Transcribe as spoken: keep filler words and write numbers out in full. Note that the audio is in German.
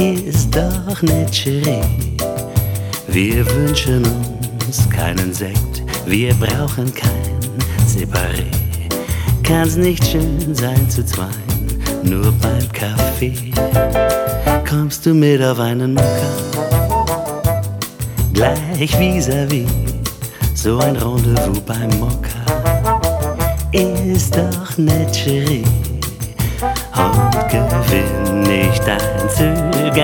Ist doch nicht Cherie. Wir wünschen uns keinen Sekt, wir brauchen kein Separé. Kann's nicht schön sein zu zweien, nur beim Kaffee. Kommst du mit auf einen Mokka, gleich vis-à-vis, so ein Rendezvous beim Mokka. Ist doch nicht Cherie, und gewinn nicht dein Zögern.